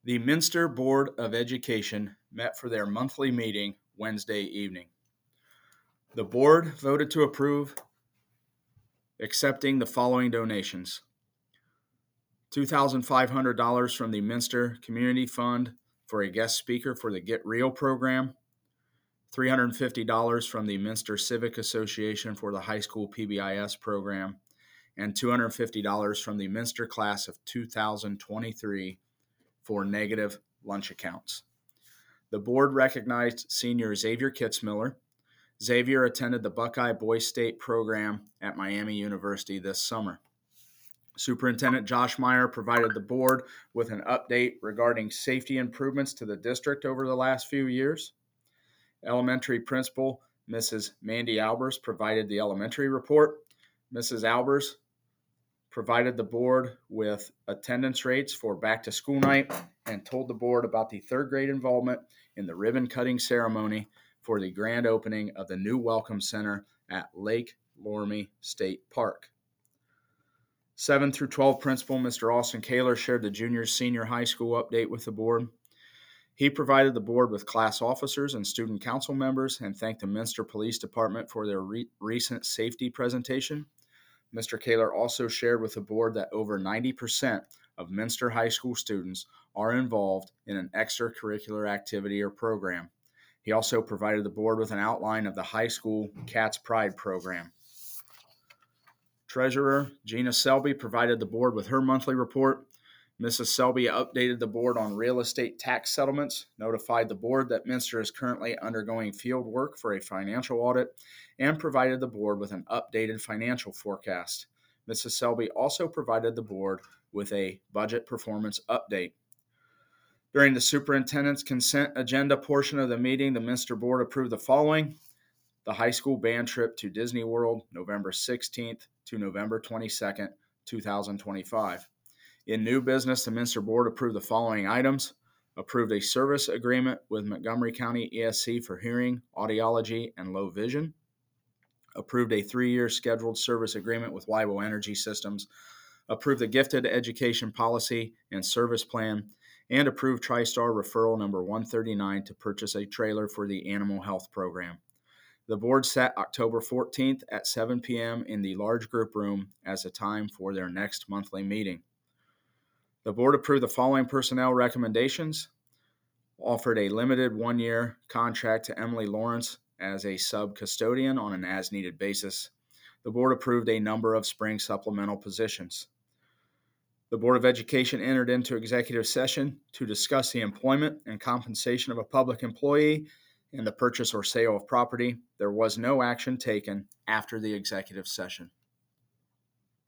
The Minster Board of Education met for their monthly meeting Wednesday evening. The board voted to approve accepting the following donations: $2,500 from the Minster Community Fund for a guest speaker for the Get Real program, $350 from the Minster Civic Association for the high school PBIS program, and $250 from the Minster class of 2023 for negative lunch accounts. The board recognized senior Xavier Kitzmiller. Xavier attended the Buckeye Boys State program at Miami University this summer. Superintendent Josh Meyer provided the board with an update regarding safety improvements to the district over the last few years. Elementary Principal Mrs. Mandy Albers provided the elementary report. Mrs. Albers provided the board with attendance rates for back to school night and told the board about the third grade involvement in the ribbon cutting ceremony for the grand opening of the new Welcome Center at Lake Loramie State Park. 7 through 12 principal Mr. Austin Kaler shared the junior senior high school update with the board. He provided the board with class officers and student council members and thanked the Minster Police Department for their recent safety presentation. Mr. Kaler also shared with the board that over 90% of Minster High School students are involved in an extracurricular activity or program. He also provided the board with an outline of the high school Cat's Pride program. Treasurer Gina Selby provided the board with her monthly report. Mrs. Selby updated the board on real estate tax settlements, notified the board that Minster is currently undergoing field work for a financial audit, and provided the board with an updated financial forecast. Mrs. Selby also provided the board with a budget performance update. During the superintendent's consent agenda portion of the meeting, the Minster board approved the following: the high school band trip to Disney World, November 16th to November 22nd, 2025. In new business, the Minster board approved the following items: approved a service agreement with Montgomery County ESC for hearing, audiology, and low vision. Approved a 3-year scheduled service agreement with Weibo Energy Systems. Approved the gifted education policy and service plan, and approved TriStar referral number 139 to purchase a trailer for the animal health program. The board set October 14th at 7 p.m. in the large group room as a time for their next monthly meeting. The board approved the following personnel recommendations: offered a limited 1-year contract to Emily Lawrence as a sub-custodian on an as-needed basis. The board approved a number of spring supplemental positions. The Board of Education entered into executive session to discuss the employment and compensation of a public employee and the purchase or sale of property. There was no action taken after the executive session.